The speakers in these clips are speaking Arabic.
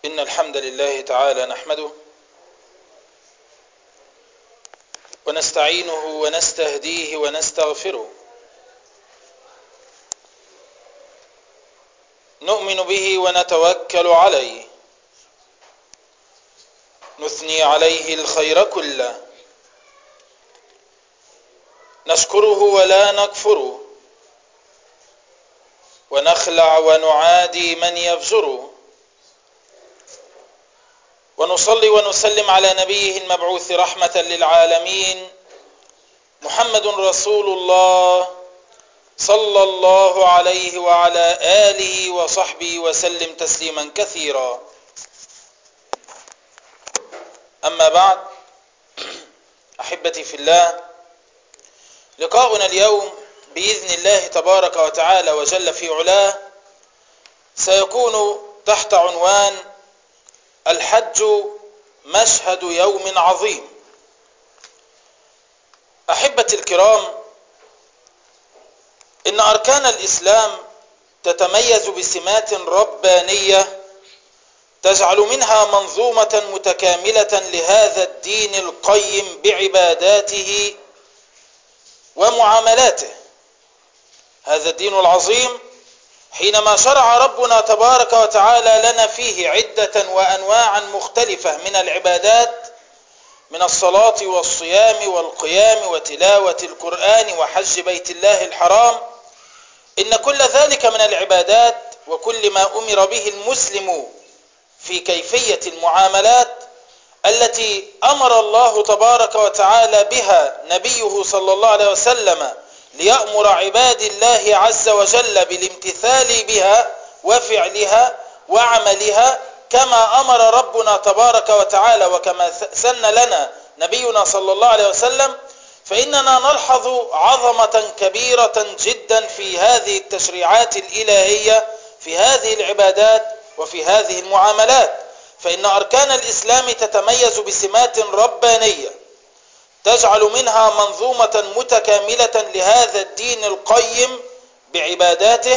إن الحمد لله تعالى نحمده ونستعينه ونستهديه ونستغفره، نؤمن به ونتوكل عليه، نثني عليه الخير كله، نشكره ولا نكفره، ونخلع ونعادي من يفجره، ونصلي ونسلم على نبيه المبعوث رحمة للعالمين محمد رسول الله صلى الله عليه وعلى آله وصحبه وسلم تسليما كثيرا. أما بعد، أحبتي في الله، لقاؤنا اليوم بإذن الله تبارك وتعالى وجل في علاه سيكون تحت عنوان الحج مشهد يوم عظيم. أحبتي الكرام، إن أركان الإسلام تتميز بسمات ربانية تجعل منها منظومة متكاملة لهذا الدين القيم بعباداته ومعاملاته. هذا الدين العظيم حينما شرع ربنا تبارك وتعالى لنا فيه عدة وأنواعا مختلفة من العبادات، من الصلاة والصيام والقيام وتلاوة القرآن وحج بيت الله الحرام، إن كل ذلك من العبادات وكل ما أمر به المسلم في كيفية المعاملات التي أمر الله تبارك وتعالى بها نبيه صلى الله عليه وسلم ليأمر عباد الله عز وجل بالامتثال بها وفعلها وعملها كما أمر ربنا تبارك وتعالى وكما سن لنا نبينا صلى الله عليه وسلم، فإننا نلحظ عظمة كبيرة جدا في هذه التشريعات الإلهية في هذه العبادات وفي هذه المعاملات. فإن أركان الإسلام تتميز بسمات ربانية تجعل منها منظومة متكاملة لهذا الدين القيم بعباداته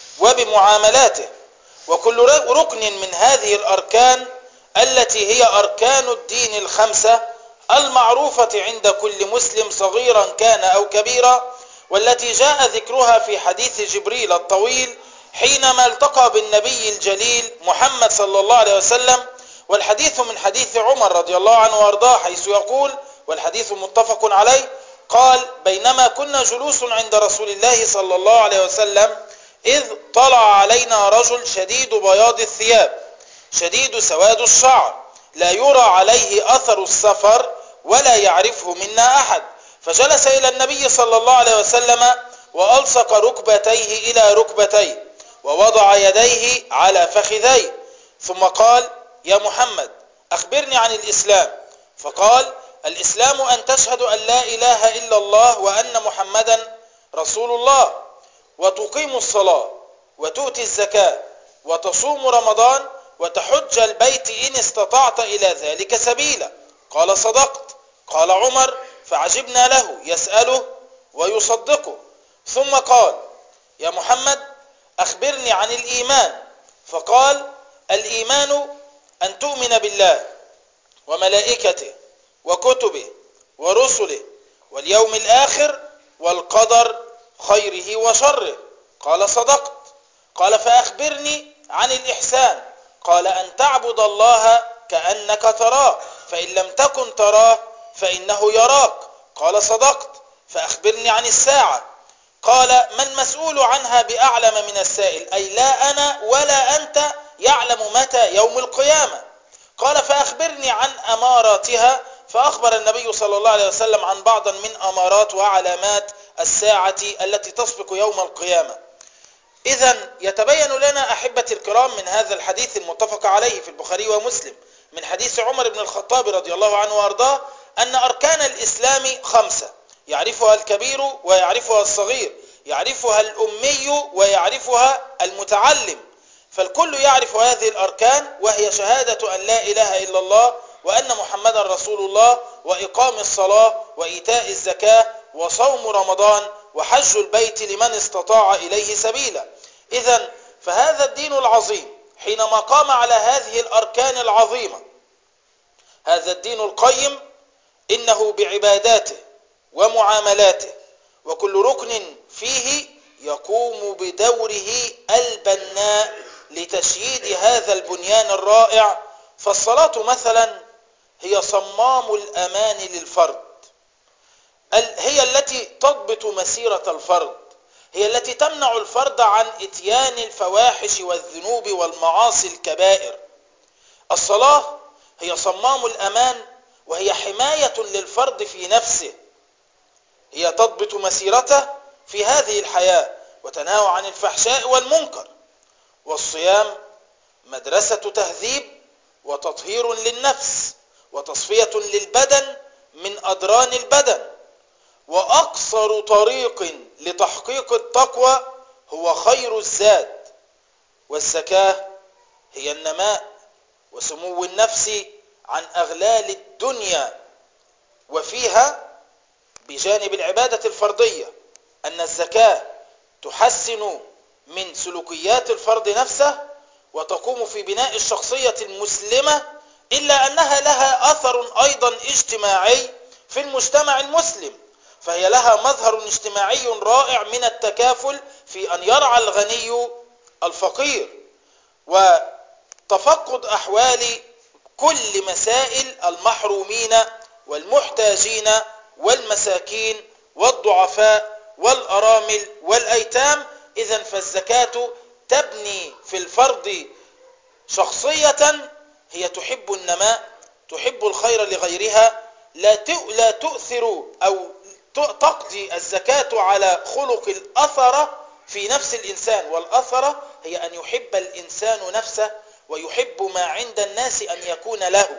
وبمعاملاته. وكل ركن من هذه الأركان التي هي أركان الدين الخمسة المعروفة عند كل مسلم صغيرا كان أو كبيرا، والتي جاء ذكرها في حديث جبريل الطويل حينما التقى بالنبي الجليل محمد صلى الله عليه وسلم. والحديث من حديث عمر رضي الله عنه وارضاه، حيث يقول، والحديث متفق عليه، قال: بينما كنا جلوس عند رسول الله صلى الله عليه وسلم إذ طلع علينا رجل شديد بياض الثياب شديد سواد الشعر لا يرى عليه أثر السفر ولا يعرفه منا أحد، فجلس إلى النبي صلى الله عليه وسلم وألصق ركبتيه إلى ركبتيه ووضع يديه على فخذيه، ثم قال: يا محمد، أخبرني عن الإسلام. فقال: الإسلام أن تشهد أن لا إله إلا الله وأن محمدا رسول الله، وتقيم الصلاة وتؤتي الزكاة وتصوم رمضان وتحج البيت إن استطعت إلى ذلك سبيلا. قال: صدقت. قال عمر: فعجبنا له يسأله ويصدقه. ثم قال: يا محمد، أخبرني عن الإيمان. فقال: الإيمان أن تؤمن بالله وملائكته وكتبه ورسله واليوم الآخر والقدر خيره وشره. قال: صدقت. قال: فأخبرني عن الإحسان. قال: أن تعبد الله كأنك تراه، فإن لم تكن تراه فإنه يراك. قال: صدقت. فأخبرني عن الساعة. قال: ما المسؤول عنها بأعلم من السائل، أي لا أنا ولا أنت يعلم متى يوم القيامة. قال: فأخبرني عن أماراتها. فأخبر النبي صلى الله عليه وسلم عن بعض من أمارات وعلامات الساعة التي تسبق يوم القيامة. إذن يتبين لنا أحبتي الكرام من هذا الحديث المتفق عليه في البخاري ومسلم من حديث عمر بن الخطاب رضي الله عنه وارضاه أن أركان الإسلام خمسة، يعرفها الكبير ويعرفها الصغير، يعرفها الأمي ويعرفها المتعلم، فالكل يعرف هذه الأركان، وهي شهادة أن لا إله إلا الله وأن محمدا رسول الله، وإقام الصلاة وإيتاء الزكاة وصوم رمضان وحج البيت لمن استطاع إليه سبيلا. إذن فهذا الدين العظيم حينما قام على هذه الأركان العظيمة هذا الدين القيم إنه بعباداته ومعاملاته وكل ركن فيه يقوم بدوره البناء لتشييد هذا البنيان الرائع. فالصلاة مثلا هي صمام الأمان للفرد، هي التي تضبط مسيرة الفرد، هي التي تمنع الفرد عن إتيان الفواحش والذنوب والمعاصي الكبائر. الصلاة هي صمام الأمان وهي حماية للفرد في نفسه، هي تضبط مسيرته في هذه الحياة وتنهى عن الفحشاء والمنكر. والصيام مدرسة تهذيب وتطهير للنفس وتصفية للبدن من أدران البدن. وأقصر طريق لتحقيق التقوى هو خير الزاد. والزكاة هي النماء وسمو النفس عن أغلال الدنيا. وفيها بجانب العبادة الفردية أن الزكاة تحسن من سلوكيات الفرد نفسه وتقوم في بناء الشخصية المسلمة، إلا أنها لها أثر أيضا اجتماعي في المجتمع المسلم، فهي لها مظهر اجتماعي رائع من التكافل في أن يرعى الغني الفقير وتفقد أحوال كل مسائل المحرومين والمحتاجين والمساكين والضعفاء والأرامل والأيتام. إذن فالزكاة تبني في الفرد شخصية هي تحب النماء، تحب الخير لغيرها، لا تؤثر أو تقضي الزكاة على خلق الأثرة في نفس الإنسان. والأثرة هي أن يحب الإنسان نفسه ويحب ما عند الناس أن يكون له،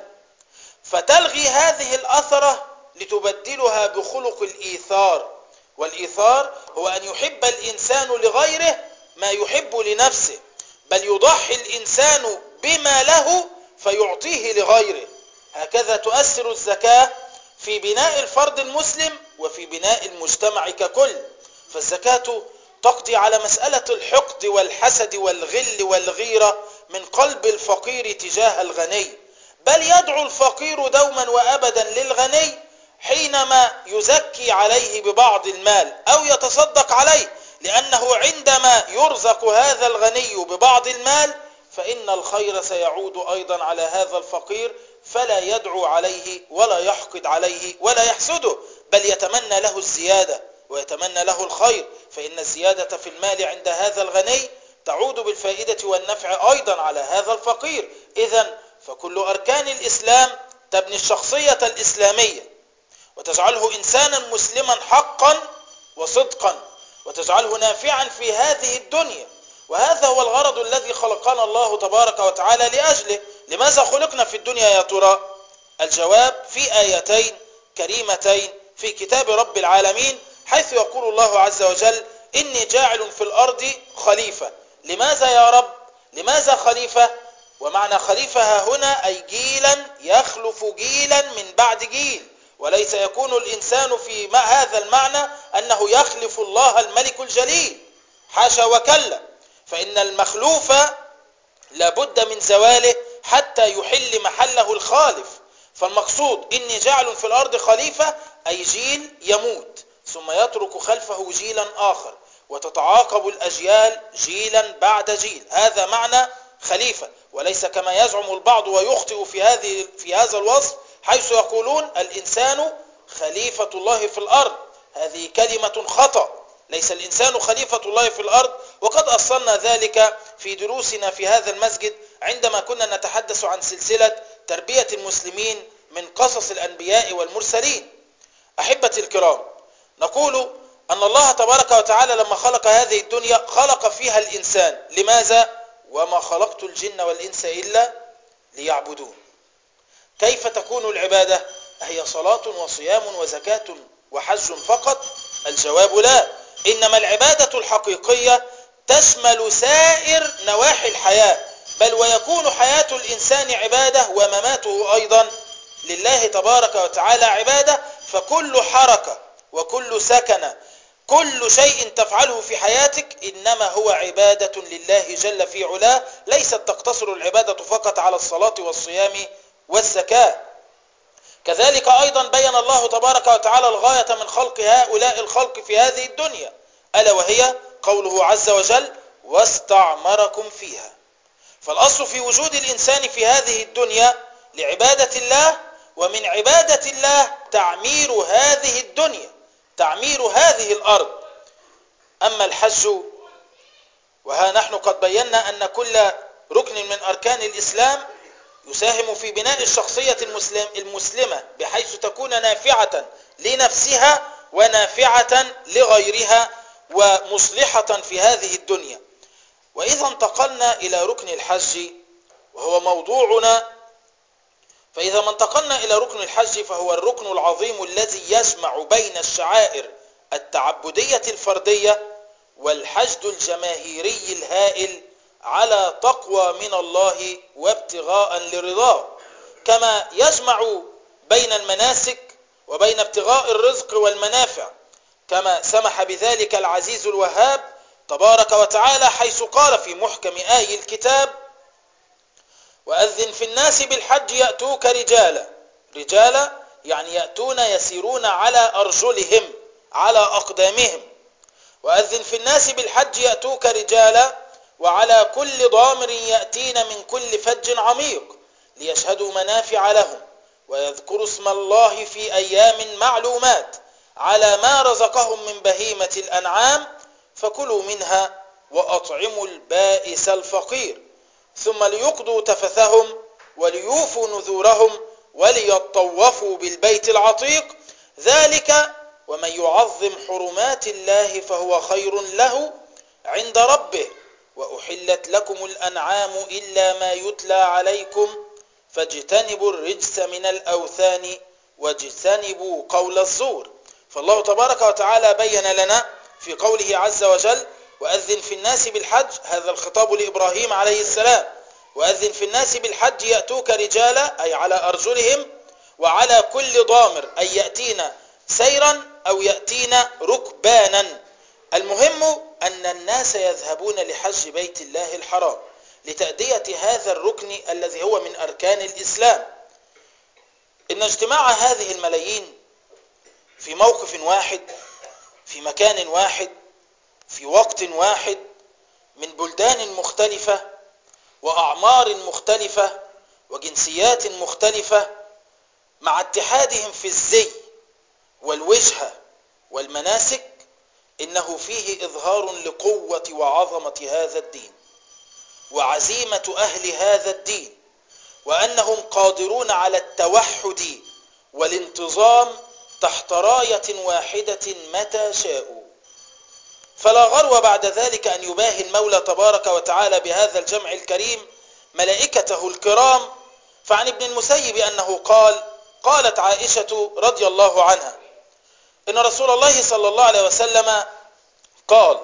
فتلغي هذه الأثرة لتبدلها بخلق الإيثار. والإيثار هو أن يحب الإنسان لغيره ما يحب لنفسه، بل يضحي الإنسان بما له فيعطيه لغيره. هكذا تؤثر الزكاة في بناء الفرد المسلم وفي بناء المجتمع ككل. فالزكاة تقضي على مسألة الحقد والحسد والغل والغيرة من قلب الفقير تجاه الغني، بل يدعو الفقير دوما وأبدا للغني حينما يزكي عليه ببعض المال أو يتصدق عليه، لأنه عندما يرزق هذا الغني ببعض المال فإن الخير سيعود أيضا على هذا الفقير، فلا يدعو عليه ولا يحقد عليه ولا يحسده، بل يتمنى له الزيادة ويتمنى له الخير، فإن الزيادة في المال عند هذا الغني تعود بالفائدة والنفع أيضا على هذا الفقير. إذن فكل أركان الإسلام تبني الشخصية الإسلامية وتجعله إنسانا مسلما حقا وصدقا وتجعله نافعا في هذه الدنيا. وهذا هو الغرض الذي خلقنا الله تبارك وتعالى لأجله. لماذا خلقنا في الدنيا يا ترى؟ الجواب في آيتين كريمتين في كتاب رب العالمين، حيث يقول الله عز وجل: إني جاعل في الأرض خليفة. لماذا يا رب؟ لماذا خليفة؟ ومعنى خليفة هنا أي جيلا يخلف جيلا من بعد جيل، وليس يكون الإنسان في هذا المعنى أنه يخلف الله الملك الجليل، حاشا وكلا، فإن المخلوف لابد من زواله حتى يحل محله الخالف. فالمقصود إني جاعل في الأرض خليفة أي جيل يموت ثم يترك خلفه جيلا آخر وتتعاقب الأجيال جيلا بعد جيل، هذا معنى خليفة، وليس كما يزعم البعض ويخطئ في هذا الوصف حيث يقولون الإنسان خليفة الله في الأرض. هذه كلمة خطأ، ليس الإنسان خليفة الله في الأرض، وقد أصلنا ذلك في دروسنا في هذا المسجد عندما كنا نتحدث عن سلسلة تربية المسلمين من قصص الأنبياء والمرسلين. أحبتي الكرام، نقول أن الله تبارك وتعالى لما خلق هذه الدنيا خلق فيها الإنسان. لماذا؟ وما خلقت الجن والإنس إلا ليعبدون. كيف تكون العبادة؟ هي صلاة وصيام وزكاة وحج فقط؟ الجواب لا، إنما العبادة الحقيقية تشمل سائر نواحي الحياة، بل ويكون حياة الإنسان عبادة ومماته أيضا لله تبارك وتعالى عبادة. فكل حركة وكل سكنة كل شيء تفعله في حياتك إنما هو عبادة لله جل في علاه، ليست تقتصر العبادة فقط على الصلاة والصيام والزكاة. كذلك أيضا بين الله تبارك وتعالى الغاية من خلق هؤلاء الخلق في هذه الدنيا، ألا وهي قوله عز وجل: واستعمركم فيها. فالأصل في وجود الإنسان في هذه الدنيا لعبادة الله، ومن عبادة الله تعمير هذه الدنيا، تعمير هذه الأرض. أما الحج، وها نحن قد بينا أن كل ركن من أركان الإسلام يساهم في بناء الشخصية المسلمة بحيث تكون نافعة لنفسها ونافعة لغيرها ومصلحة في هذه الدنيا. وإذا انتقلنا إلى ركن الحج وهو موضوعنا، فإذا ما انتقلنا إلى ركن الحج فهو الركن العظيم الذي يجمع بين الشعائر التعبدية الفردية والحشد الجماهيري الهائل على تقوى من الله وابتغاء لرضاه، كما يجمع بين المناسك وبين ابتغاء الرزق والمنافع، كما سمح بذلك العزيز الوهاب تبارك وتعالى حيث قال في محكم آي الكتاب: وأذن في الناس بالحج يأتوك رجالا. رجالا يعني يأتون يسيرون على أرجلهم على أقدامهم. وأذن في الناس بالحج يأتوك رجالا وعلى كل ضامر يأتين من كل فج عميق ليشهدوا منافع لهم ويذكروا اسم الله في أيام معلومات على ما رزقهم من بهيمة الأنعام فكلوا منها وأطعموا البائس الفقير ثم ليقضوا تفثهم وليوفوا نذورهم وليطوفوا بالبيت العتيق، ذلك ومن يعظم حرمات الله فهو خير له عند ربه وأحلت لكم الأنعام إلا ما يتلى عليكم فاجتنبوا الرجس من الأوثان واجتنبوا قول الزور. فالله تبارك وتعالى بين لنا في قوله عز وجل: وأذن في الناس بالحج، هذا الخطاب لإبراهيم عليه السلام، وأذن في الناس بالحج يأتوك رجالا أي على أرجلهم، وعلى كل ضامر أي يأتين سيرا أو يأتين ركبانا. المهم أن الناس يذهبون لحج بيت الله الحرام لتأدية هذا الركن الذي هو من أركان الإسلام. إن اجتماع هذه الملايين في موقف واحد في مكان واحد في وقت واحد من بلدان مختلفة وأعمار مختلفة وجنسيات مختلفة مع اتحادهم في الزي والوجهة والمناسك، إنه فيه إظهار لقوة وعظمة هذا الدين وعزيمة أهل هذا الدين، وأنهم قادرون على التوحد والانتظام تحت راية واحدة متى شاءوا. فلا غرو بعد ذلك أن يباهي المولى تبارك وتعالى بهذا الجمع الكريم ملائكته الكرام. فعن ابن المسيب أنه قالت عائشة رضي الله عنها إن رسول الله صلى الله عليه وسلم قال: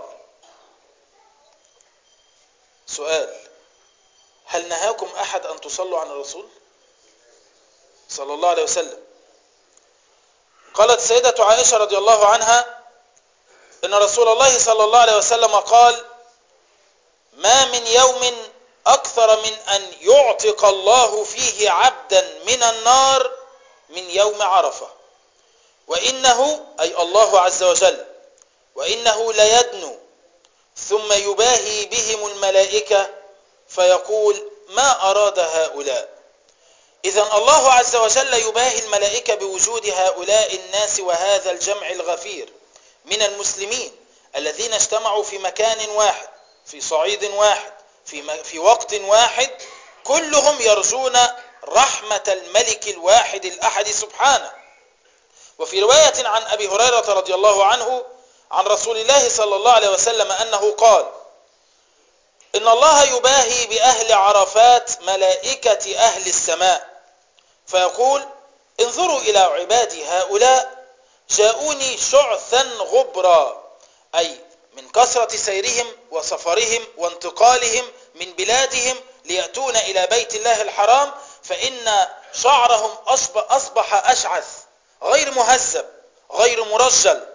سؤال: هل نهاكم أحد أن تصلوا على الرسول صلى الله عليه وسلم؟ قالت سيدة عائشة رضي الله عنها إن رسول الله صلى الله عليه وسلم قال: ما من يوم أكثر من أن يعتق الله فيه عبدا من النار من يوم عرفة، وإنه أي الله عز وجل وإنه ليدنو ثم يباهي بهم الملائكة فيقول: ما أراد هؤلاء. إذن الله عز وجل يباهي الملائكة بوجود هؤلاء الناس وهذا الجمع الغفير من المسلمين الذين اجتمعوا في مكان واحد في صعيد واحد في وقت واحد، كلهم يرجون رحمة الملك الواحد الأحد سبحانه. وفي رواية عن أبي هريرة رضي الله عنه عن رسول الله صلى الله عليه وسلم أنه قال: إن الله يباهي بأهل عرفات ملائكة أهل السماء فيقول: انظروا إلى عبادي هؤلاء جاءوني شعثا غبرا، أي من كثرة سيرهم وسفرهم وانتقالهم من بلادهم ليأتون إلى بيت الله الحرام، فإن شعرهم أصبح أشعث غير مهذب غير مرجل،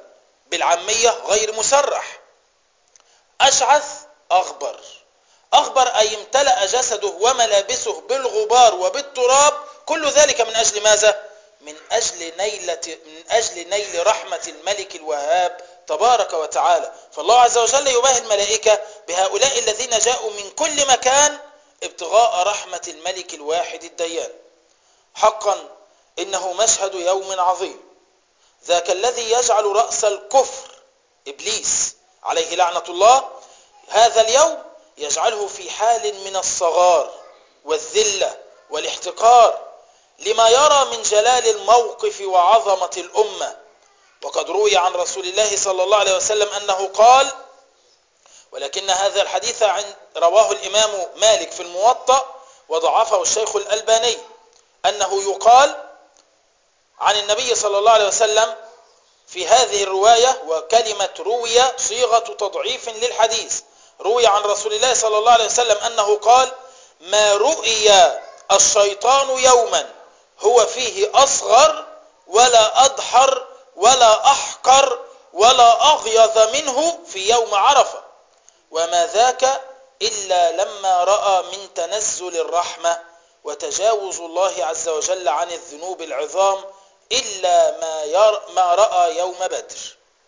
بالعامية غير مسرح. أشعث أغبر. أغبر أي امتلأ جسده وملابسه بالغبار وبالتراب، كل ذلك من أجل ماذا؟ من أجل نيل رحمة الملك الوهاب تبارك وتعالى. فالله عز وجل يباهي الملائكة بهؤلاء الذين جاءوا من كل مكان ابتغاء رحمة الملك الواحد الديان. حقا إنه مشهد يوم عظيم، ذاك الذي يجعل رأس الكفر إبليس عليه لعنة الله هذا اليوم يجعله في حال من الصغار والذلة والاحتقار لما يرى من جلال الموقف وعظمة الأمة. وقد روي عن رسول الله صلى الله عليه وسلم أنه قال، ولكن هذا الحديث رواه الإمام مالك في الموطأ وضعفه الشيخ الألباني، أنه يقال عن النبي صلى الله عليه وسلم في هذه الرواية، وكلمة روي صيغة تضعيف للحديث، روي عن رسول الله صلى الله عليه وسلم أنه قال: ما رؤي الشيطان يوما هو فيه أصغر ولا أضحر ولا أحقر ولا أغيظ منه في يوم عرفة، وما ذاك إلا لما رأى من تنزل الرحمة وتجاوز الله عز وجل عن الذنوب العظام إلا ما رأى يوم بدر.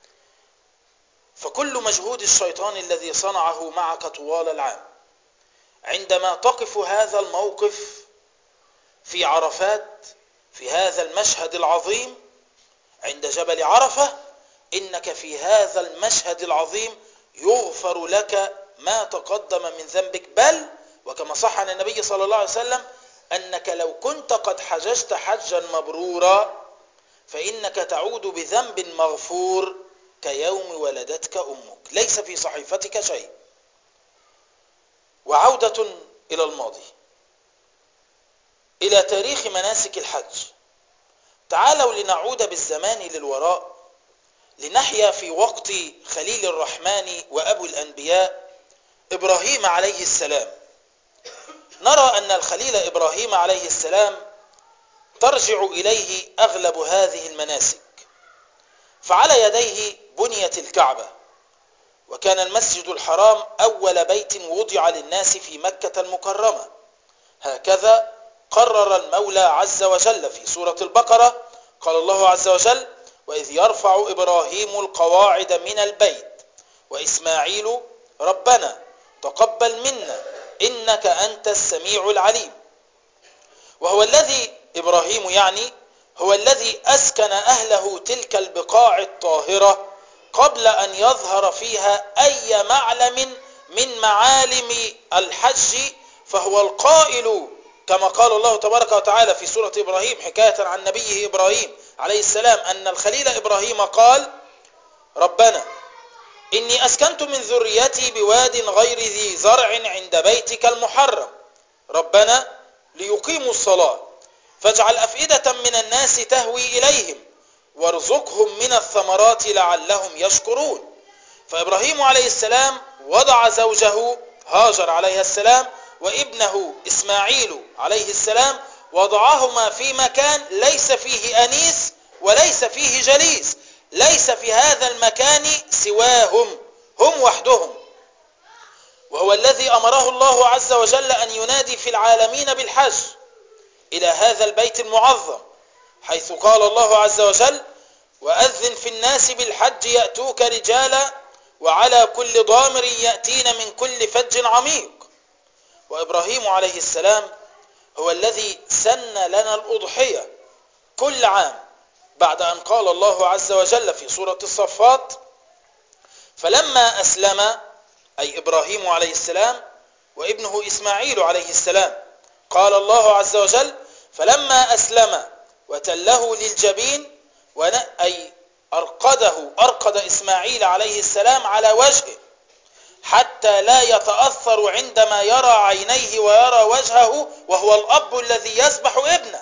فكل مجهود الشيطان الذي صنعه معك طوال العام، عندما تقف هذا الموقف في عرفات في هذا المشهد العظيم عند جبل عرفة، إنك في هذا المشهد العظيم يغفر لك ما تقدم من ذنبك، بل وكما صح عن النبي صلى الله عليه وسلم أنك لو كنت قد حججت حجا مبرورا فإنك تعود بذنب مغفور كيوم ولدتك أمك، ليس في صحيفتك شيء. وعودة إلى الماضي، إلى تاريخ مناسك الحج. تعالوا لنعود بالزمان للوراء لنحيا في وقت خليل الرحمن وأبو الأنبياء إبراهيم عليه السلام. نرى أن الخليل إبراهيم عليه السلام ترجع إليه أغلب هذه المناسك، فعلى يديه بنيت الكعبة، وكان المسجد الحرام أول بيت وضع للناس في مكة المكرمة. هكذا قرر المولى عز وجل في سورة البقرة، قال الله عز وجل: وإذ يرفع إبراهيم القواعد من البيت وإسماعيل ربنا تقبل منا إنك أنت السميع العليم. وهو الذي إبراهيم يعني هو الذي أسكن أهله تلك البقاع الطاهرة قبل أن يظهر فيها أي معلم من معالم الحج، فهو القائل كما قال الله تبارك وتعالى في سورة إبراهيم حكاية عن نبيه إبراهيم عليه السلام أن الخليل إبراهيم قال: ربنا إني أسكنت من ذريتي بواد غير ذي زرع عند بيتك المحرم ربنا ليقيموا الصلاة فاجعل أفئدة من الناس تهوي إليهم وارزقهم من الثمرات لعلهم يشكرون. فإبراهيم عليه السلام وضع زوجه هاجر عليه السلام وابنه إسماعيل عليه السلام، وضعهما في مكان ليس فيه أنيس وليس فيه جليس، ليس في هذا المكان سواهم، هم وحدهم. وهو الذي أمره الله عز وجل أن ينادي في العالمين بالحج إلى هذا البيت المعظم، حيث قال الله عز وجل: وأذن في الناس بالحج يأتوك رجالا وعلى كل ضامر يأتين من كل فج عميق. وإبراهيم عليه السلام هو الذي سن لنا الأضحية كل عام بعد أن قال الله عز وجل في سورة الصفات: فلما أسلم، أي إبراهيم عليه السلام وابنه إسماعيل عليه السلام، قال الله عز وجل: فلما أسلم وتله للجبين، أي أرقد إسماعيل عليه السلام على وجهه حتى لا يتأثر عندما يرى عينيه ويرى وجهه، وهو الأب الذي يذبح ابنه.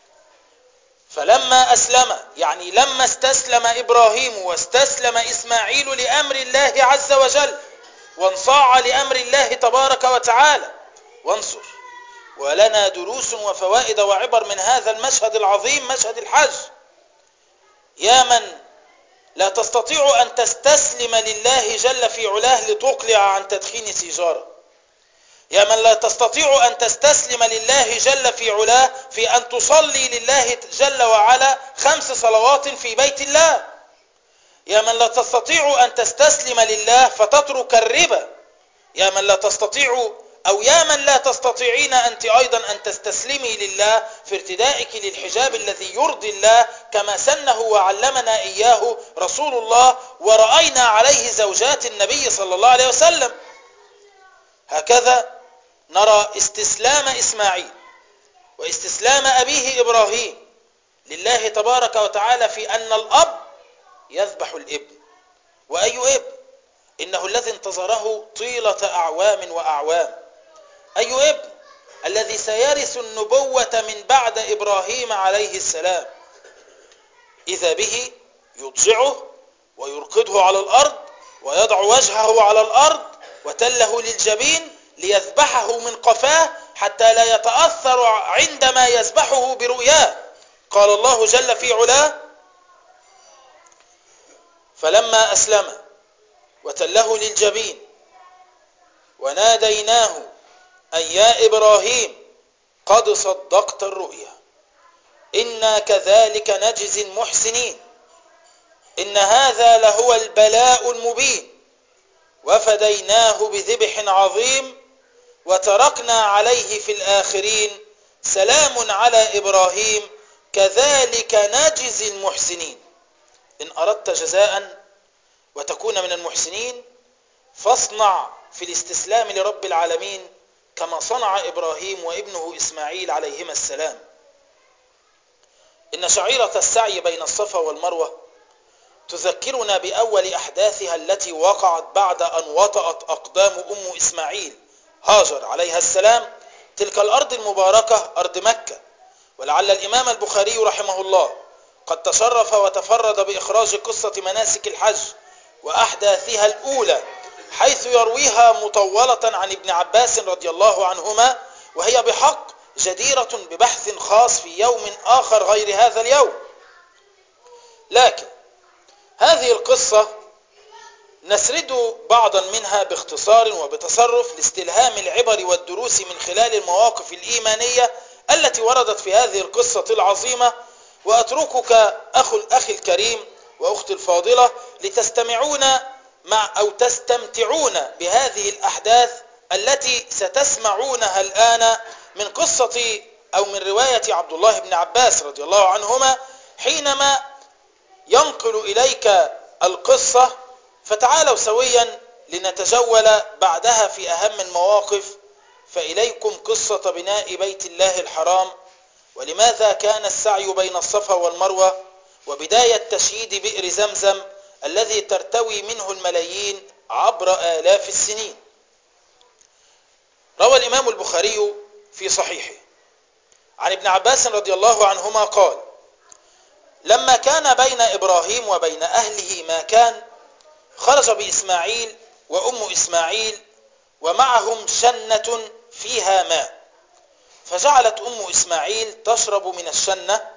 فلما أسلم يعني لما استسلم إبراهيم واستسلم إسماعيل لأمر الله عز وجل وانصاع لأمر الله تبارك وتعالى. وانصر، ولنا دروس وفوائد وعبر من هذا المشهد العظيم، مشهد الحج. يا من لا تستطيع أن تستسلم لله جل في علاه لتقلع عن تدخين سيجارة. يا من لا تستطيع أن تستسلم لله جل في علاه في أن تصلي لله جل وعلا 5 صلوات في بيت الله. يا من لا تستطيع أن تستسلم لله فتترك الربا. يا من لا تستطيع أو يا من لا تستطيعين أنت أيضا أن تستسلمي لله في ارتدائك للحجاب الذي يرضي الله كما سنه وعلمنا إياه رسول الله، ورأينا عليه زوجات النبي صلى الله عليه وسلم. هكذا نرى استسلام إسماعيل واستسلام أبيه إبراهيم لله تبارك وتعالى في أن الأب يذبح الابن. وأي ابن؟ إنه الذي انتظره طيلة أعوام وأعوام. أي ابن؟ الذي سيرث النبوة من بعد إبراهيم عليه السلام. إذا به يضجعه ويرقده على الأرض ويضع وجهه على الأرض وتله للجبين ليذبحه من قفاه حتى لا يتأثر عندما يذبحه برؤياه. قال الله جل في علاه: فلما أسلم وتله للجبين وناديناه أن يا إبراهيم قد صدقت الرؤيا إنا كذلك نجزي المحسنين إن هذا لهو البلاء المبين وفديناه بذبح عظيم وتركنا عليه في الآخرين سلام على إبراهيم كذلك نجزي المحسنين. إن أردت جزاء وتكون من المحسنين فاصنع في الاستسلام لرب العالمين كما صنع إبراهيم وابنه إسماعيل عليهما السلام. إن شعيرة السعي بين الصفا والمروة تذكرنا بأول أحداثها التي وقعت بعد أن وطأت أقدام أم إسماعيل هاجر عليها السلام تلك الأرض المباركة أرض مكة. ولعل الإمام البخاري رحمه الله قد تشرف وتفرد بإخراج قصة مناسك الحج وأحداثها الأولى، حيث يرويها مطولة عن ابن عباس رضي الله عنهما، وهي بحق جديرة ببحث خاص في يوم آخر غير هذا اليوم. لكن هذه القصة نسرد بعضا منها باختصار وبتصرف لاستلهام العبر والدروس من خلال المواقف الإيمانية التي وردت في هذه القصة العظيمة. وأتركك أخي الكريم وأختي الفاضلة لتستمعون أو تستمتعون بهذه الأحداث التي ستسمعونها الآن من قصة أو من رواية عبد الله بن عباس رضي الله عنهما حينما ينقل إليك القصة. فتعالوا سويا لنتجول بعدها في أهم المواقف. فإليكم قصة بناء بيت الله الحرام، ولماذا كان السعي بين الصفا والمروة، وبداية تشييد بئر زمزم الذي ترتوي منه الملايين عبر آلاف السنين. روى الإمام البخاري في صحيحه عن ابن عباس رضي الله عنهما قال: لما كان بين إبراهيم وبين أهله ما كان، خرج بإسماعيل وأم إسماعيل ومعهم شنة فيها ماء، فجعلت أم إسماعيل تشرب من الشنة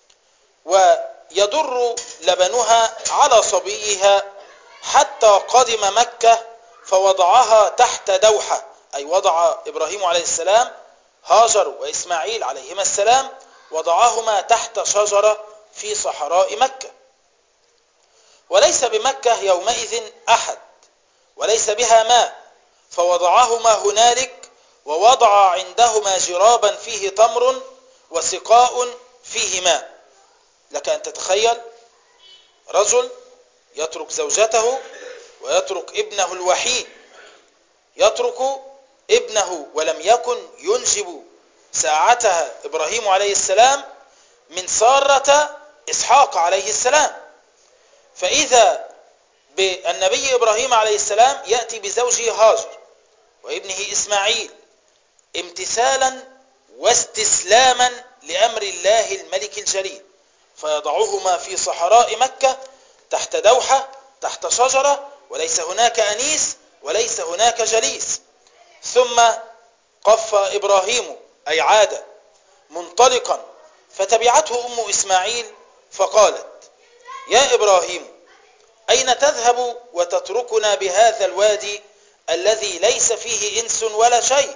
ويضر لبنها على صبيها حتى قدم مكة فوضعها تحت دوحة، أي وضع إبراهيم عليه السلام هاجر وإسماعيل عليهما السلام وضعهما تحت شجرة في صحراء مكة. وليس بمكة يومئذ أحد وليس بها ماء، فوضعهما هنالك ووضع عندهما جرابا فيه تمر وسقاء فيه ماء. لك أن تتخيل رجل يترك زوجته ويترك ابنه الوحيد، يترك ابنه، ولم يكن ينجب ساعتها إبراهيم عليه السلام من سارة إسحاق عليه السلام. فإذا بالنبي إبراهيم عليه السلام يأتي بزوجه هاجر وابنه إسماعيل امتثالا واستسلاما لأمر الله الملك الجليل، فيضعهما في صحراء مكة تحت دوحة تحت شجرة، وليس هناك أنيس وليس هناك جليس. ثم قف إبراهيم أي عاد منطلقا، فتبعته أم إسماعيل فقالت: يا إبراهيم أين تذهب وتتركنا بهذا الوادي الذي ليس فيه إنس ولا شيء؟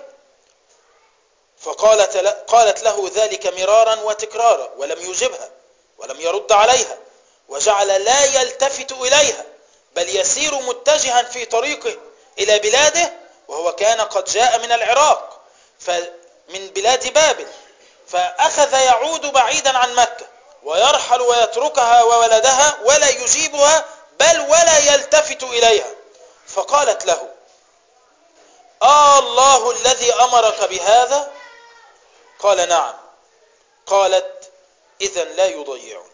قالت له ذلك مرارا وتكرارا ولم يجبها ولم يرد عليها، وجعل لا يلتفت إليها بل يسير متجها في طريقه إلى بلاده، وهو كان قد جاء من العراق من بلاد بابل، فأخذ يعود بعيدا عن مكة ويرحل ويتركها وولدها ولا يجيبها بل ولا يلتفت إليها. فقالت له: الله الذي أمرك بهذا؟ قال: نعم. قالت: إذن لا يضيعنا.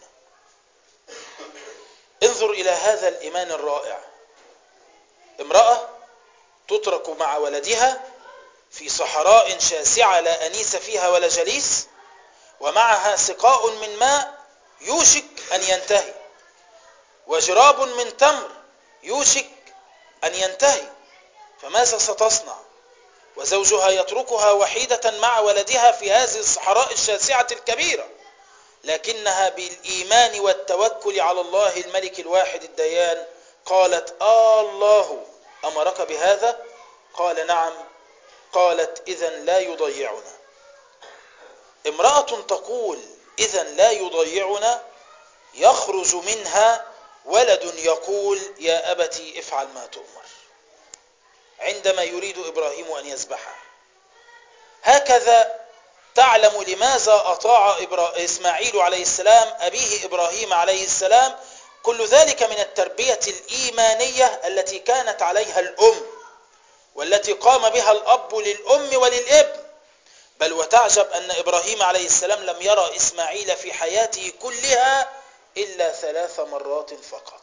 انظر إلى هذا الإيمان الرائع، امرأة تترك مع ولدها في صحراء شاسعة لا أنيس فيها ولا جليس، ومعها سقاء من ماء يوشك أن ينتهي، وجراب من تمر يوشك أن ينتهي، فماذا ستصنع؟ وزوجها يتركها وحيدة مع ولدها في هذه الصحراء الشاسعة الكبيرة، لكنها بالإيمان والتوكل على الله الملك الواحد الديان قالت: الله أمرك بهذا؟ قال: نعم. قالت: إذن لا يضيعنا. امرأة تقول إذن لا يضيعنا يخرج منها ولد يقول: يا أبتي افعل ما تؤمر، عندما يريد إبراهيم أن يذبحه. هكذا تعلم لماذا أطاع إسماعيل عليه السلام أبيه إبراهيم عليه السلام. كل ذلك من التربية الإيمانية التي كانت عليها الأم، والتي قام بها الأب للأم وللابن. بل وتعجب أن إبراهيم عليه السلام لم يرى إسماعيل في حياته كلها إلا 3 مرات فقط.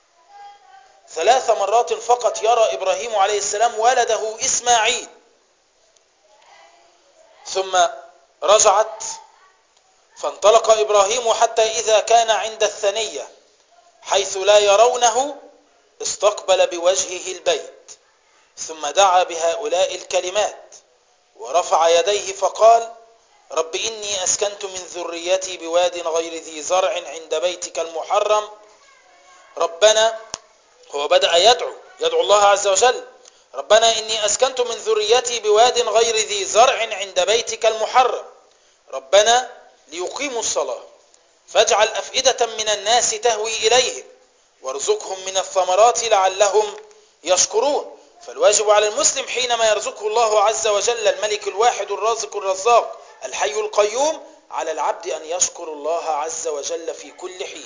3 مرات فقط يرى إبراهيم عليه السلام ولده إسماعيل. ثم رجعت فانطلق إبراهيم حتى إذا كان عند الثنية حيث لا يرونه استقبل بوجهه البيت، ثم دعا بهؤلاء الكلمات ورفع يديه فقال: رب إني أسكنت من ذريتي بواد غير ذي زرع عند بيتك المحرم. ربنا، هو بدأ يدعو الله عز وجل: ربنا إني أسكنت من ذريتي بواد غير ذي زرع عند بيتك المحرم، ربنا ليقيموا الصلاة فاجعل أفئدة من الناس تهوي إليهم وارزقهم من الثمرات لعلهم يشكرون. فالواجب على المسلم حينما يرزقه الله عز وجل الملك الواحد الرازق الرزاق الحي القيوم على العبد أن يشكر الله عز وجل في كل حين.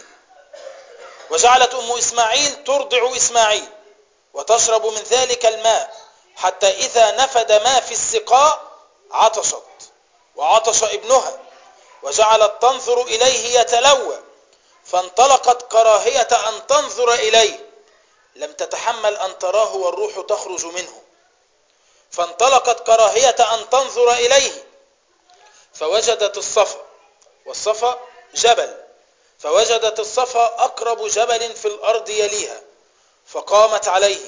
وجعلت أم إسماعيل ترضع إسماعيل وتشرب من ذلك الماء حتى إذا نفد ما في السقاء عطشت وعطش ابنها، وجعلت تنظر إليه يتلوى، فانطلقت كراهية أن تنظر إليه، لم تتحمل أن تراه والروح تخرج منه، فانطلقت كراهية أن تنظر إليه، فوجدت الصفا، والصفا جبل، فوجدت الصفا أقرب جبل في الأرض يليها، فقامت عليه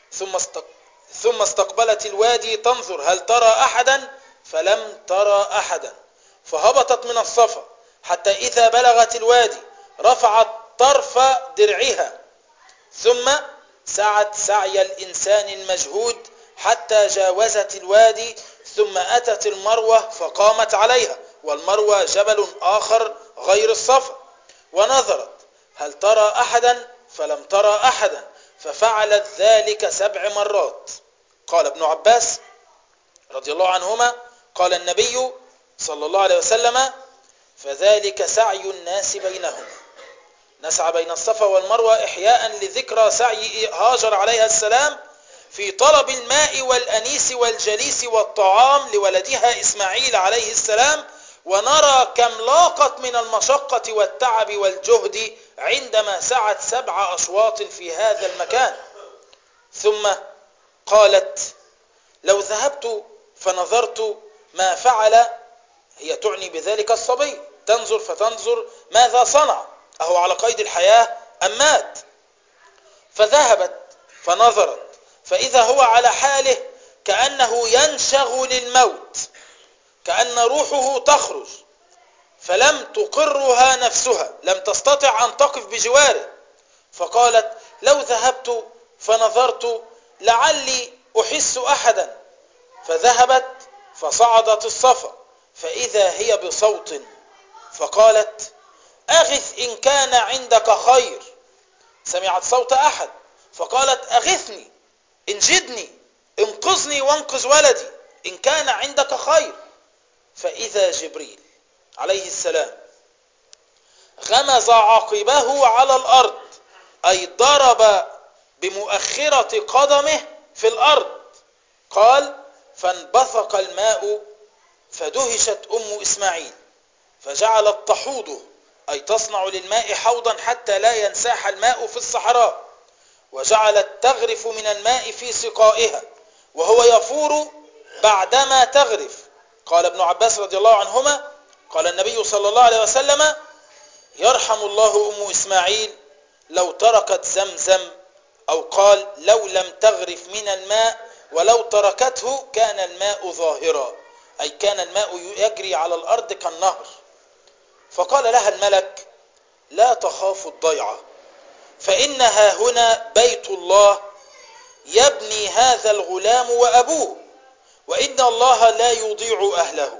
ثم استقبلت الوادي تنظر هل ترى أحدا، فلم ترى أحدا، فهبطت من الصفا حتى إذا بلغت الوادي رفعت طرف درعها، ثم سعت سعي الإنسان المجهود حتى جاوزت الوادي، ثم أتت المروة فقامت عليها، والمروة جبل آخر غير الصفا، ونظرت هل ترى أحدا فلم ترى أحدا، ففعلت ذلك 7 مرات. قال ابن عباس رضي الله عنهما: قال النبي صلى الله عليه وسلم: فذلك سعي الناس بينهم، نسعى بين الصفا والمروة إحياء لذكرى سعي هاجر عليها السلام في طلب الماء والأنيس والجليس والطعام لولدها إسماعيل عليه السلام، ونرى كم لاقت من المشقة والتعب والجهد عندما سعت 7 أشواط في هذا المكان. ثم قالت: لو ذهبت فنظرت ما فعل، هي تعني بذلك الصبي، تنظر فتنظر ماذا صنع، أهو على قيد الحياة أم مات؟ فذهبت فنظرت فإذا هو على حاله كأنه ينشغل الموت، كأن روحه تخرج، فلم تقرها نفسها، لم تستطع أن تقف بجواره، فقالت: لو ذهبت فنظرت لعلي أحس أحدا، فذهبت فصعدت الصفا فإذا هي بصوت، فقالت أغث إن كان عندك خير. سمعت صوت أحد فقالت أغثني، انجدني، انقذني وانقذ ولدي إن كان عندك خير. فإذا جبريل عليه السلام غمز عقبه على الأرض، أي ضرب بمؤخرة قدمه في الأرض. قال فانبثق الماء فدهشت أم إسماعيل فجعلت تحوضه، أي تصنع للماء حوضا حتى لا ينساح الماء في الصحراء، وجعلت تغرف من الماء في سقائها وهو يفور بعدما تغرف. قال ابن عباس رضي الله عنهما قال النبي صلى الله عليه وسلم يرحم الله أم إسماعيل لو تركت زمزم، أو قال لو لم تغرف من الماء ولو تركته كان الماء ظاهرا، أي كان الماء يجري على الأرض كالنهر. فقال لها الملك لا تخاف الضيعة، فإنها هنا بيت الله يبني هذا الغلام وأبوه، وإن الله لا يضيع أهله.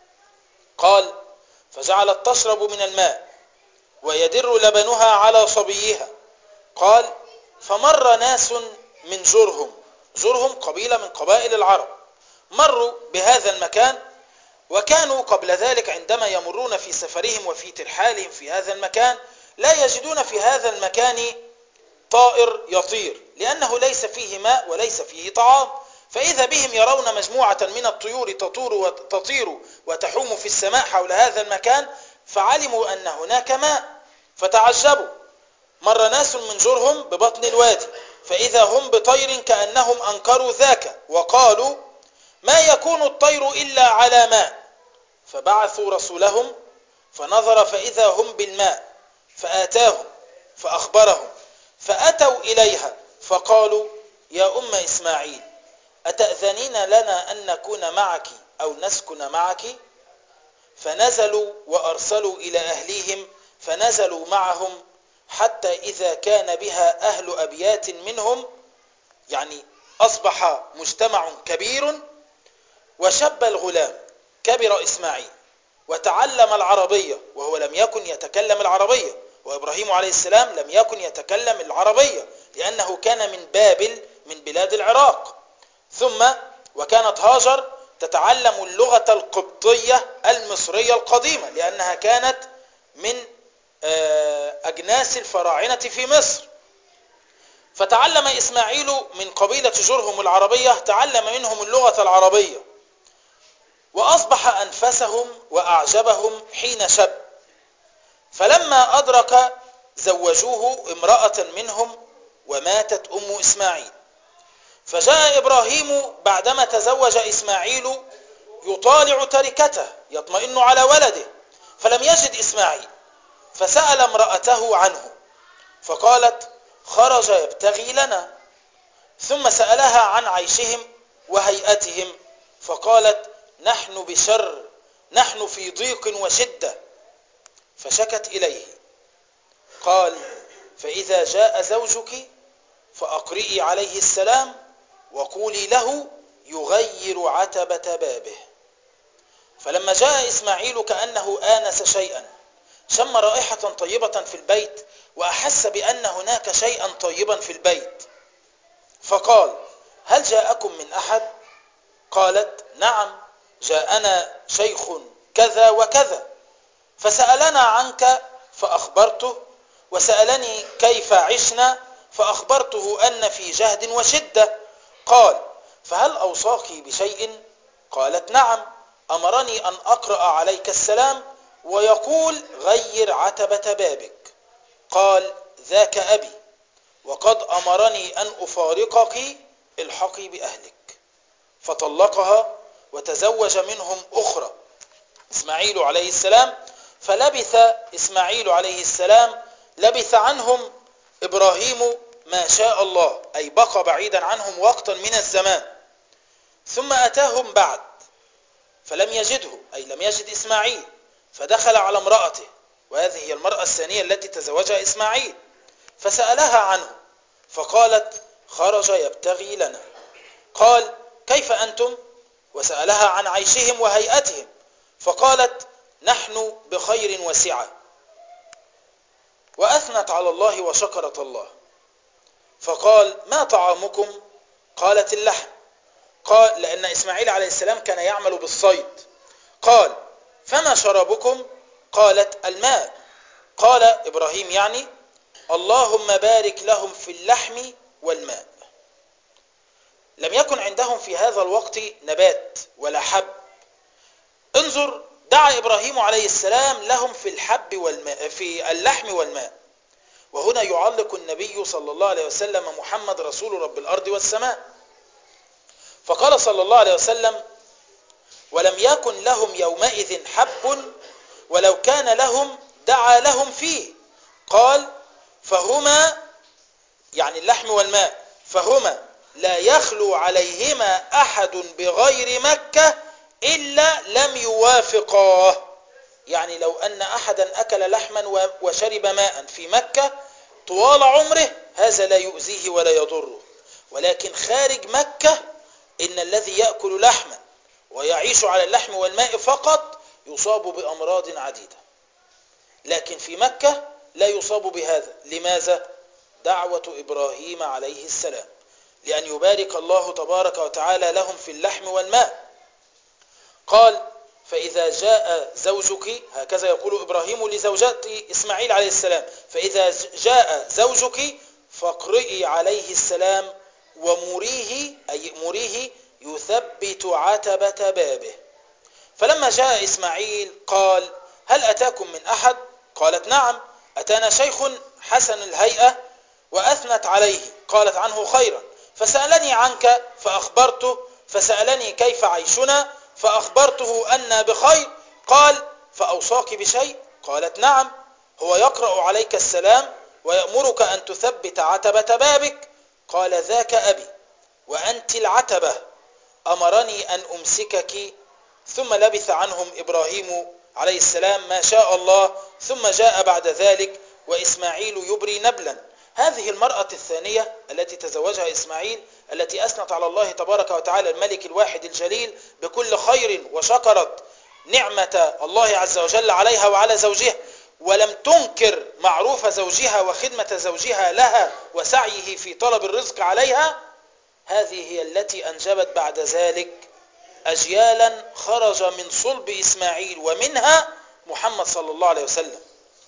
قال فجعلت تشرب من الماء ويدر لبنها على صبيها. قال فمر ناس من جرهم قبيلة من قبائل العرب، مروا بهذا المكان، وكانوا قبل ذلك عندما يمرون في سفرهم وفي ترحالهم في هذا المكان لا يجدون في هذا المكان طائر يطير، لأنه ليس فيه ماء وليس فيه طعام، فإذا بهم يرون مجموعة من الطيور تطير وتحوم في السماء حول هذا المكان، فعلموا أن هناك ماء فتعجبوا. مر ناس من جرهم ببطن الوادي فإذا هم بطير كأنهم أنكروا ذاك، وقالوا ما يكون الطير إلا على ماء، فبعثوا رسولهم فنظر فإذا هم بالماء فآتاهم فأخبرهم، فأتوا إليها فقالوا يا أم إسماعيل أتأذنين لنا أن نكون معك أو نسكن معك؟ فنزلوا وأرسلوا إلى أهليهم فنزلوا معهم، حتى إذا كان بها أهل أبيات منهم، يعني أصبح مجتمع كبير، وشب الغلام كبر إسماعيل وتعلم العربية وهو لم يكن يتكلم العربية، وإبراهيم عليه السلام لم يكن يتكلم العربية لأنه كان من بابل من بلاد العراق. ثم وكانت هاجر تتعلم اللغة القبطية المصرية القديمة لأنها كانت من أجناس الفراعنة في مصر. فتعلم إسماعيل من قبيلة جرهم العربية، تعلم منهم اللغة العربية، وأصبح أنفسهم وأعجبهم حين شب. فلما أدرك زوجوه امرأة منهم وماتت أم إسماعيل، فجاء إبراهيم بعدما تزوج إسماعيل يطالع تركته يطمئن على ولده، فلم يجد إسماعيل، فسأل امرأته عنه فقالت خرج يبتغي لنا. ثم سألها عن عيشهم وهيئتهم فقالت نحن بشر، نحن في ضيق وشدة، فشكت إليه. قال فإذا جاء زوجك فأقرئي عليه السلام وقولي له يغير عتبة بابه. فلما جاء إسماعيل كأنه آنس شيئا، شم رائحة طيبة في البيت وأحس بأن هناك شيئا طيبا في البيت، فقال هل جاءكم من أحد؟ قالت نعم جاءنا شيخ كذا وكذا، فسألنا عنك فأخبرته، وسألني كيف عشنا فأخبرته أن في جهد وشدة. قال فهل أوصاك بشيء؟ قالت نعم أمرني أن أقرأ عليك السلام ويقول غير عتبة بابك. قال ذاك أبي وقد أمرني أن أفارقك، الحقي بأهلك. فطلقها وتزوج منهم أخرى إسماعيل عليه السلام. فلبث إسماعيل عليه السلام لبث عنهم إبراهيم ما شاء الله، أي بقى بعيدا عنهم وقتا من الزمان. ثم أتاهم بعد فلم يجده، أي لم يجد إسماعيل، فدخل على امرأته، وهذه هي المرأة الثانية التي تزوجها إسماعيل، فسألها عنه فقالت خرج يبتغي لنا. قال كيف أنتم؟ وسألها عن عيشهم وهيئتهم، فقالت نحن بخير وسعة، وأثنت على الله وشكرت الله. فقال ما طعامكم؟ قالت اللحم. قال لأن إسماعيل عليه السلام كان يعمل بالصيد. قال فما شرابكم؟ قالت الماء. قال إبراهيم يعني اللهم بارك لهم في اللحم والماء. لم يكن عندهم في هذا الوقت نبات ولا حب. انظر، دعا إبراهيم عليه السلام لهم في الحب والماء، في اللحم والماء. وهنا يعلق النبي صلى الله عليه وسلم محمد رسول رب الأرض والسماء، فقال صلى الله عليه وسلم ولم يكن لهم يومئذ حب ولو كان لهم دعا لهم فيه. قال فهما يعني اللحم والماء، فهما لا يخلو عليهما أحد بغير مكة إلا لم يوافقاه. يعني لو أن أحدا أكل لحما وشرب ماء في مكة طوال عمره هذا لا يؤذيه ولا يضره، ولكن خارج مكة إن الذي يأكل لحما ويعيش على اللحم والماء فقط يصاب بأمراض عديدة، لكن في مكة لا يصاب بهذا. لماذا؟ دعوة إبراهيم عليه السلام لأن يبارك الله تبارك وتعالى لهم في اللحم والماء. قال فإذا جاء زوجك، هكذا يقول إبراهيم لزوجة إسماعيل عليه السلام، فإذا جاء زوجك فاقرئي عليه السلام ومريه، أي مريه يثبت عتبة بابه. فلما جاء إسماعيل قال هل أتاكم من أحد؟ قالت نعم، أتانا شيخ حسن الهيئة وأثنت عليه، قالت عنه خيرا، فسألني عنك فأخبرته، فسألني كيف عيشنا فأخبرته أن بخير. قال فأوصاك بشيء؟ قالت نعم، هو يقرأ عليك السلام ويأمرك أن تثبت عتبة بابك. قال ذاك أبي وأنت العتبة، أمرني أن أمسكك. ثم لبث عنهم إبراهيم عليه السلام ما شاء الله، ثم جاء بعد ذلك وإسماعيل يبري نبلا. هذه المرأة الثانية التي تزوجها إسماعيل، التي أثنت على الله تبارك وتعالى الملك الواحد الجليل بكل خير وشكرت نعمة الله عز وجل عليها وعلى زوجها، ولم تنكر معروف زوجها وخدمة زوجها لها وسعيه في طلب الرزق عليها، هذه هي التي أنجبت بعد ذلك أجيالا خرج من صلب إسماعيل ومنها محمد صلى الله عليه وسلم.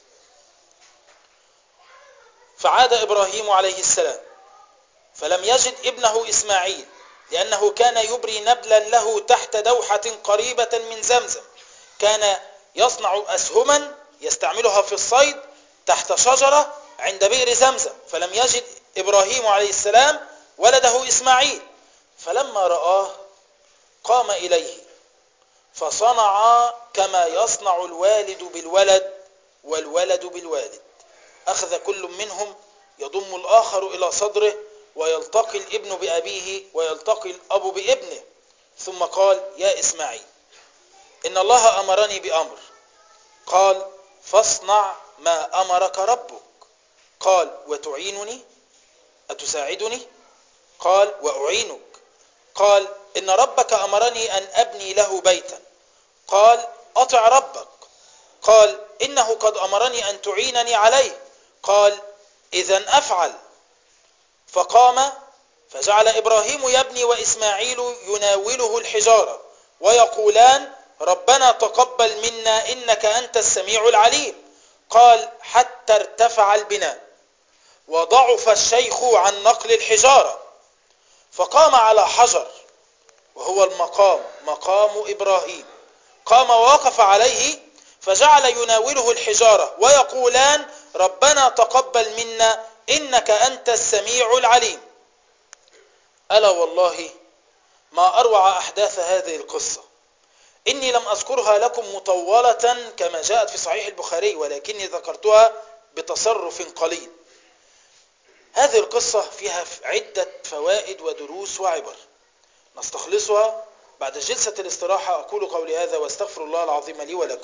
فعاد إبراهيم عليه السلام فلم يجد ابنه إسماعيل، لأنه كان يبري نبلا له تحت دوحة قريبة من زمزم، كان يصنع أسهما يستعملها في الصيد تحت شجرة عند بئر زمزم. فلم يجد إبراهيم عليه السلام ولده إسماعيل، فلما رآه قام إليه فصنع كما يصنع الوالد بالولد والولد بالوالد، أخذ كل منهم يضم الآخر إلى صدره ويلتقي الابن بأبيه ويلتقي الأب بابنه، ثم قال يا إسماعيل إن الله أمرني بأمر. قال فاصنع ما أمرك ربك. قال وتعينني؟ أتساعدني؟ قال وأعينك. قال إن ربك أمرني أن أبني له بيتا. قال أطع ربك. قال إنه قد أمرني أن تعينني عليه. قال إذن أفعل. فقام فجعل إبراهيم يبني وإسماعيل يناوله الحجارة ويقولان ربنا تقبل منا إنك أنت السميع العليم. قال حتى ارتفع البناء وضعف الشيخ عن نقل الحجارة، فقام على حجر وهو المقام مقام إبراهيم، قام ووقف عليه فجعل يناوله الحجارة ويقولان ربنا تقبل منا إنك أنت السميع العليم. ألا والله ما أروع أحداث هذه القصة. إني لم أذكرها لكم مطولة كما جاءت في صحيح البخاري، ولكني ذكرتها بتصرف قليل. هذه القصة فيها عدة فوائد ودروس وعبر نستخلصها بعد جلسة الاستراحة. أقول قولي هذا واستغفر الله العظيم لي ولكم.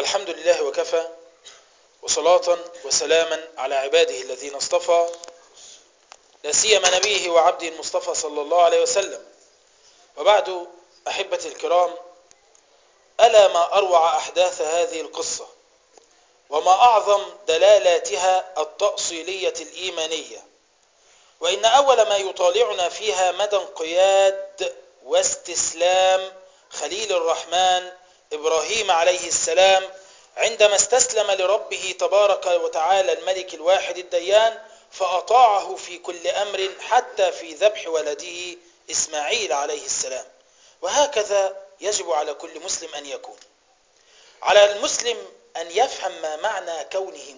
الحمد لله وكفى، وصلاة وسلاما على عباده الذين اصطفى، لا سيما نبيه وعبده المصطفى صلى الله عليه وسلم. وبعد، أحبتي الكرام، ألا ما أروع أحداث هذه القصة، وما أعظم دلالاتها التأصيلية الإيمانية، وإن أول ما يطالعنا فيها مدى انقياد واستسلام خليل الرحمن إبراهيم عليه السلام عندما استسلم لربه تبارك وتعالى الملك الواحد الديان، فأطاعه في كل أمر حتى في ذبح ولده إسماعيل عليه السلام. وهكذا يجب على كل مسلم أن يكون. على المسلم أن يفهم ما معنى كونه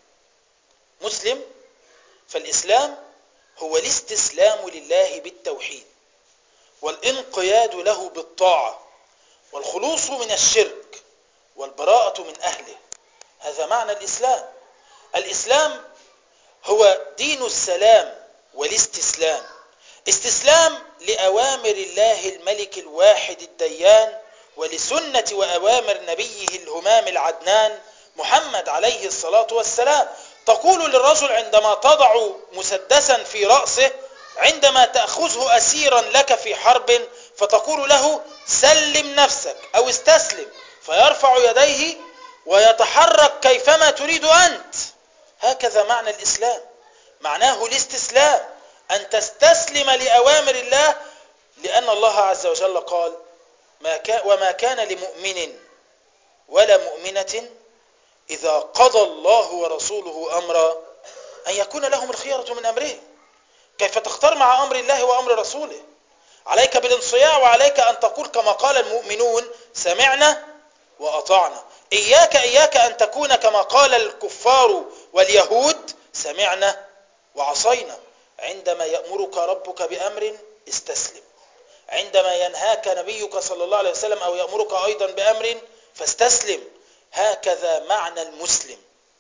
مسلم. فالإسلام هو الاستسلام لله بالتوحيد، والانقياد له بالطاعة، والخلوص من الشرك، والبراءة من أهله. هذا معنى الإسلام. الإسلام هو دين السلام والاستسلام، استسلام لأوامر الله الملك الواحد الديان، ولسنة وأوامر نبيه الهمام العدنان محمد عليه الصلاة والسلام. تقول للرجل عندما تضع مسدسا في رأسه، عندما تأخذه أسيرا لك في حرب، فتقول له سلم نفسك أو استسلم، فيرفع يديه ويتحرك كيفما تريد أنت. هكذا معنى الإسلام، معناه الاستسلام، أن تستسلم لأوامر الله، لأن الله عز وجل قال وما كان لمؤمن ولا مؤمنة إذا قضى الله ورسوله أمرا أن يكون لهم الخيرة من أمرهم. كيف تختار مع أمر الله وأمر رسوله؟ عليك بالانصياع، وعليك أن تقول كما قال المؤمنون سمعنا وأطعنا. إياك أن تكون كما قال الكفار واليهود سمعنا وعصينا. عندما يأمرك ربك بأمر استسلم، عندما ينهاك نبيك صلى الله عليه وسلم أو يأمرك أيضا بأمر فاستسلم. هكذا معنى المسلم.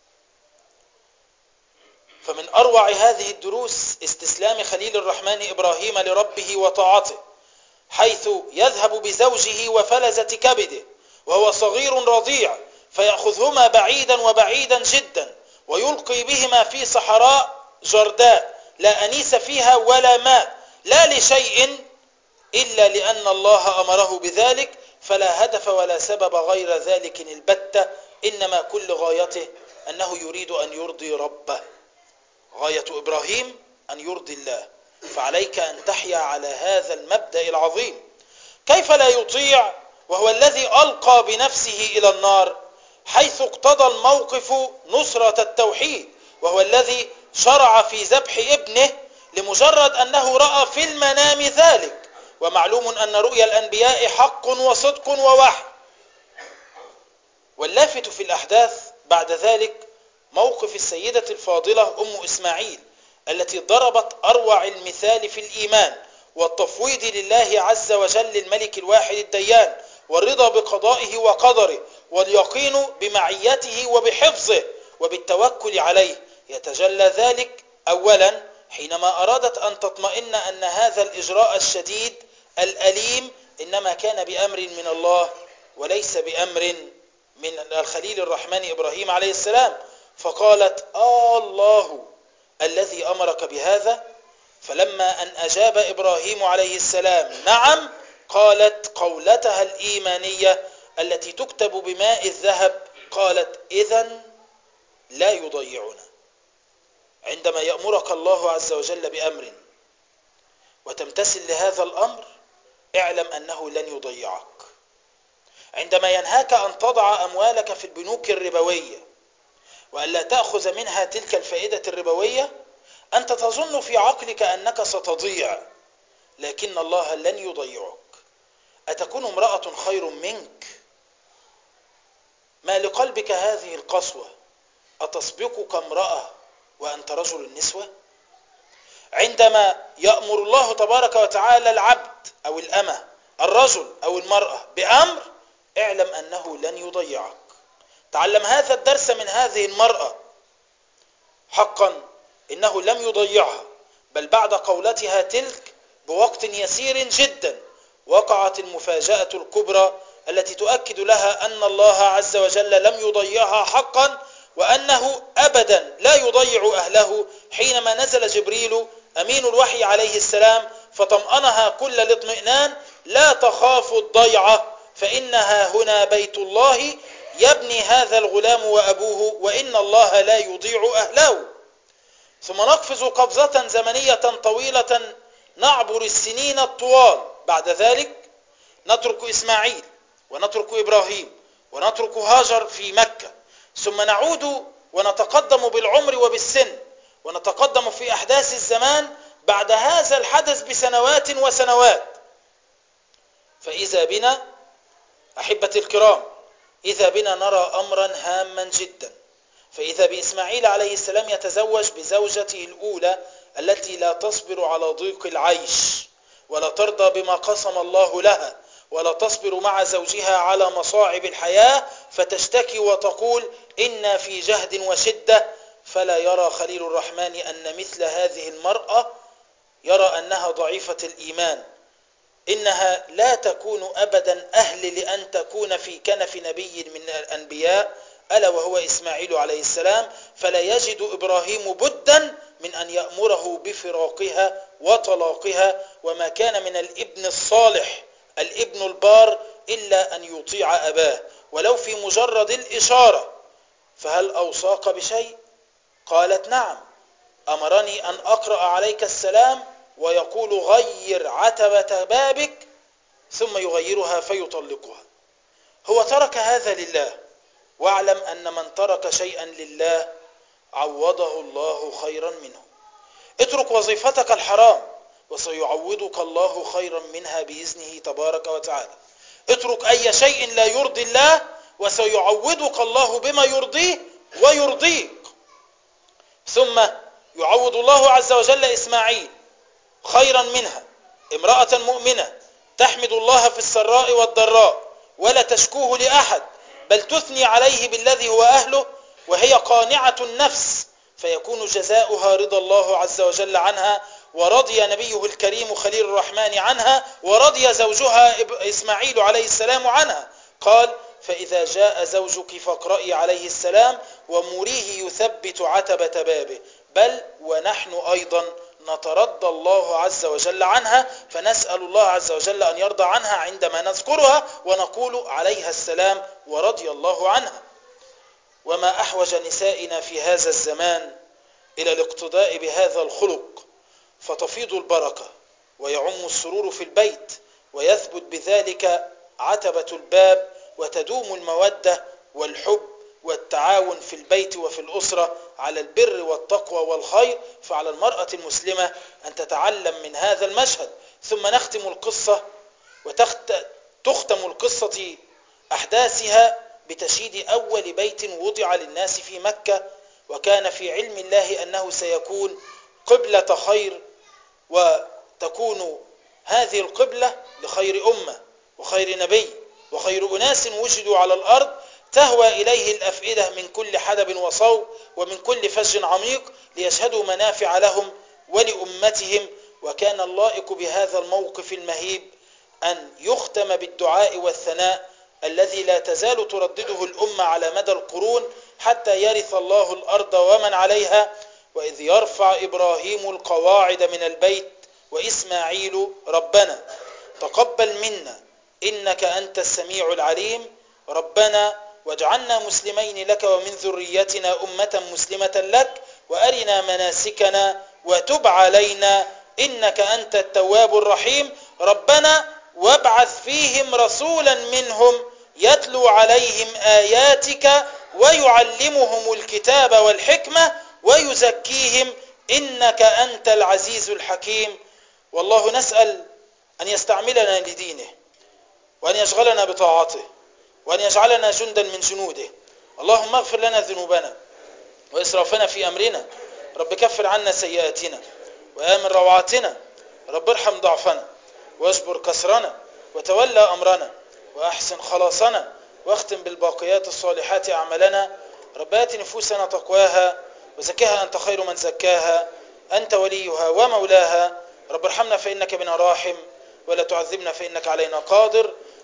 فمن أروع هذه الدروس استسلام خليل الرحمن إبراهيم لربه وطاعته، حيث يذهب بزوجه وفلذة كبده وهو صغير رضيع، فيأخذهما بعيدا وبعيدا جدا، ويلقي بهما في صحراء جرداء لا أنيس فيها ولا ماء، لا لشيء إلا لأن الله أمره بذلك، فلا هدف ولا سبب غير ذلك البتة، إنما كل غايته أنه يريد أن يرضي ربه. غاية إبراهيم أن يرضي الله، فعليك أن تحيا على هذا المبدأ العظيم. كيف لا يطيع وهو الذي ألقى بنفسه إلى النار، حيث اقتضى الموقف نصرة التوحيد، وهو الذي شرع في ذبح ابنه لمجرد أنه رأى في المنام ذلك. ومعلوم أن رؤيا الأنبياء حق وصدق ووحي. واللافت في الأحداث بعد ذلك موقف السيدة الفاضلة أم إسماعيل، التي ضربت أروع المثال في الإيمان والتفويض لله عز وجل الملك الواحد الديان، والرضا بقضائه وقدره، واليقين بمعيته وبحفظه وبالتوكل عليه. يتجلى ذلك أولا حينما أرادت أن تطمئن أن هذا الإجراء الشديد الأليم إنما كان بأمر من الله وليس بأمر من الخليل الرحمن إبراهيم عليه السلام، فقالت الله الذي أمرك بهذا. فلما أن أجاب إبراهيم عليه السلام نعم، قالت قولتها الإيمانية التي تكتب بماء الذهب، قالت إذن لا يضيعنا. عندما يأمرك الله عز وجل بأمر وتمتثل لهذا الأمر، اعلم أنه لن يضيعك. عندما ينهاك أن تضع أموالك في البنوك الربوية وألا تأخذ منها تلك الفائدة الربوية، أنت تظن في عقلك أنك ستضيع، لكن الله لن يضيعك. أتكون امرأة خير منك؟ ما لقلبك هذه القسوة؟ أتسبقك امرأة وأنت رجل النسوة؟ عندما يأمر الله تبارك وتعالى العبد أو الأمة، الرجل أو المرأة بأمر، اعلم أنه لن يضيعك. تعلم هذا الدرس من هذه المرأة. حقا إنه لم يضيعها، بل بعد قولتها تلك بوقت يسير جدا وقعت المفاجأة الكبرى التي تؤكد لها أن الله عز وجل لم يضيعها حقا، وأنه أبدا لا يضيع أهله، حينما نزل جبريل أمين الوحي عليه السلام فطمأنها كل الاطمئنان: لا تخاف الضيعة، فإنها هنا بيت الله يبني هذا الغلام وأبوه، وإن الله لا يضيع أهله. ثم نقفز قفزة زمنية طويلة نعبر السنين الطوال. بعد ذلك نترك إسماعيل ونترك إبراهيم ونترك هاجر في مكة، ثم نعود ونتقدم بالعمر وبالسن، ونتقدم في أحداث الزمان بعد هذا الحدث بسنوات وسنوات. فإذا بنا أحبتي الكرام، إذا بنا نرى أمرا هاما جدا. فإذا بإسماعيل عليه السلام يتزوج بزوجته الأولى التي لا تصبر على ضيق العيش، ولا ترضى بما قسم الله لها، ولا تصبر مع زوجها على مصاعب الحياة، فتشتكي وتقول: إنا في جهد وشدة. فلا يرى خليل الرحمن أن مثل هذه المرأة، يرى أنها ضعيفة الإيمان، إنها لا تكون أبدا أهل لأن تكون في كنف نبي من الأنبياء، ألا وهو إسماعيل عليه السلام. فلا يجد إبراهيم بدا من أن يأمره بفراقها وطلاقها، وما كان من الابن الصالح الابن البار إلا أن يطيع أباه ولو في مجرد الإشارة. فهل أوصاك بشيء؟ قالت: نعم، أمرني أن أقرأ عليك السلام ويقول: غير عتبة بابك، ثم يغيرها فيطلقها. هو ترك هذا لله، واعلم أن من ترك شيئا لله عوضه الله خيرا منه. اترك وظيفتك الحرام وسيعوضك الله خيرا منها بإذنه تبارك وتعالى. اترك أي شيء لا يرضي الله وسيعوضك الله بما يرضيه ويرضيك. ثم يعوض الله عز وجل إسماعيل خيرا منها، امرأة مؤمنة تحمد الله في السراء والضراء ولا تشكوه لأحد، بل تثني عليه بالذي هو أهله، وهي قانعة النفس، فيكون جزاؤها رضا الله عز وجل عنها، ورضي نبيه الكريم خليل الرحمن عنها، ورضي زوجها إسماعيل عليه السلام عنها. قال: فإذا جاء زوجك فاقرئي عليه السلام ومريه يثبت عتبة بابه، بل ونحن أيضا نترضى الله عز وجل عنها، فنسأل الله عز وجل أن يرضى عنها عندما نذكرها ونقول عليها السلام ورضي الله عنها. وما أحوج نسائنا في هذا الزمان إلى الاقتداء بهذا الخلق، فتفيض البركة ويعم السرور في البيت، ويثبت بذلك عتبة الباب، وتدوم المودة والحب والتعاون في البيت وفي الأسرة على البر والتقوى والخير. فعلى المرأة المسلمة أن تتعلم من هذا المشهد. ثم نختم القصة، وتختم القصة أحداثها بتشييد أول بيت وضع للناس في مكة، وكان في علم الله أنه سيكون قبلة خير، وتكون هذه القبلة لخير أمة وخير نبي وخير أناس وجدوا على الأرض، تهوى إليه الأفئدة من كل حدب وصوب ومن كل فج عميق، ليشهدوا منافع لهم ولأمتهم. وكان اللائق بهذا الموقف المهيب أن يختم بالدعاء والثناء الذي لا تزال تردده الأمة على مدى القرون حتى يرث الله الأرض ومن عليها: وإذ يرفع إبراهيم القواعد من البيت وإسماعيل ربنا تقبل منا إنك أنت السميع العليم، ربنا واجعلنا مسلمين لك ومن ذريتنا أمة مسلمة لك، وأرنا مناسكنا وتب علينا إنك أنت التواب الرحيم، ربنا وابعث فيهم رسولا منهم يتلو عليهم آياتك ويعلمهم الكتاب والحكمة ويزكيهم إنك أنت العزيز الحكيم. والله نسأل أن يستعملنا لدينه، وأن يشغلنا بطاعته، وأن يجعلنا جندا من جنوده. اللهم اغفر لنا ذنوبنا وإسرافنا في أمرنا، رب كفر عنا سيئاتنا وآمن روعاتنا، رب ارحم ضعفنا واجبر كسرنا وتولى أمرنا وأحسن خلاصنا، واختم بالباقيات الصالحات أعمالنا. رب آت نفوسنا تقواها وزكها أنت خير من زكاها، أنت وليها ومولاها. رب ارحمنا فإنك بنا راحم، ولا تعذبنا فإنك علينا قادر.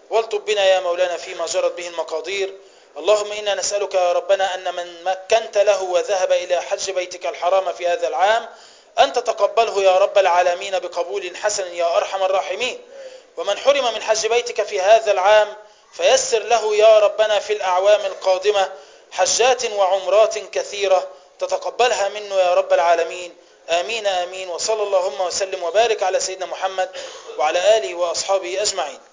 والطب بنا يا مولانا فيما جرت به المقادير. اللهم إنا نسألك يا ربنا أن من مكنت له وذهب إلى حج بيتك الحرام في هذا العام أن تتقبله يا رب العالمين بقبول حسن يا أرحم الراحمين، ومن حرم من حج بيتك في هذا العام فيسر له يا ربنا في الأعوام القادمة حجات وعمرات كثيرة تتقبلها منه يا رب العالمين. آمين آمين. وصلى اللهم وسلم وبارك على سيدنا محمد وعلى آله وأصحابه أجمعين.